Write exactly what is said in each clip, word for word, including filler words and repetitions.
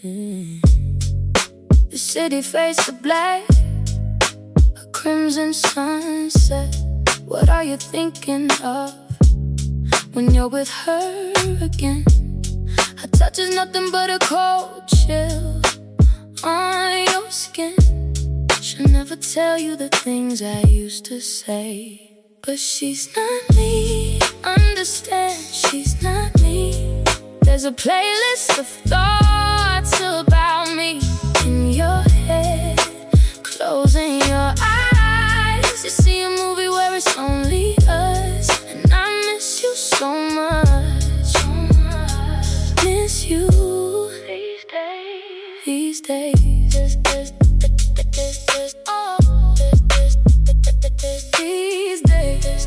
Mm. The city fades to black, a crimson sunset. What are you thinking of when you're with her again? Her touch is nothing but a cold chill on your skin. She'll never tell you the things I used to say, but she's not me. Understand, she's not me. There's a playlist of thoughts about me in your head. Closing your eyes, you see a movie where it's only us, and I miss you so much, so much. Miss you these days, these days. Oh, these days.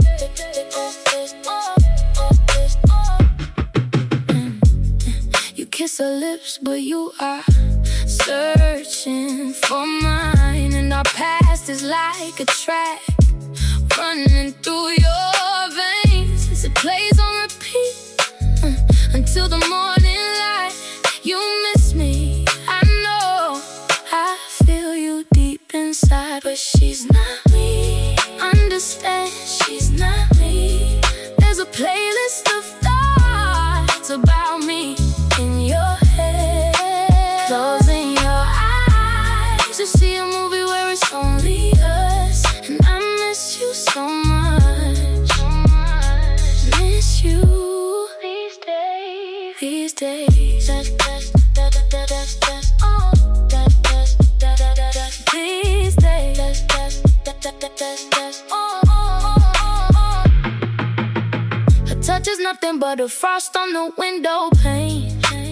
You kiss her lips, but you are searching for mine, and our past is like a track running through your veins as it plays on repeat uh, until the morning light. You miss me, I know, I feel you deep inside, but she's not me. Understand, she's not me. There's a playlist of thoughts about me in your head. Closing your eyes to see a movie where it's only us, and I miss you so much, so much. Miss you these days, these days. Oh, these days. Oh, oh, oh, oh. Her touch is nothing but a frost on the window pane.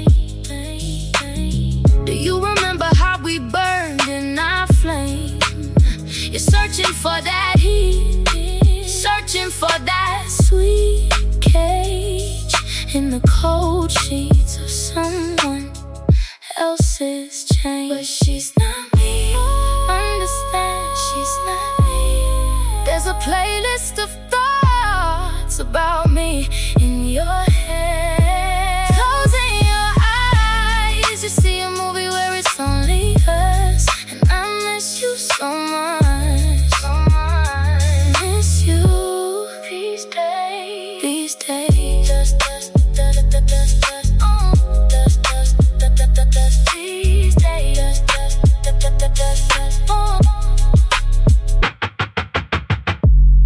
Do you remember how we burned in our flame? You're searching for that heat, searching for that sweet cage in the cold sheets of someone else's chain. But she's not me. Understand, she's not me. There's a playlist of thoughts about me in your head. Closing your eyes, you see a movie where it's only us, and I miss you so much, so much. Miss you these days, these days. Just, just, just, just, just, just, oh, just, just, just, just, just, these days. Just, just, just, just, just, just.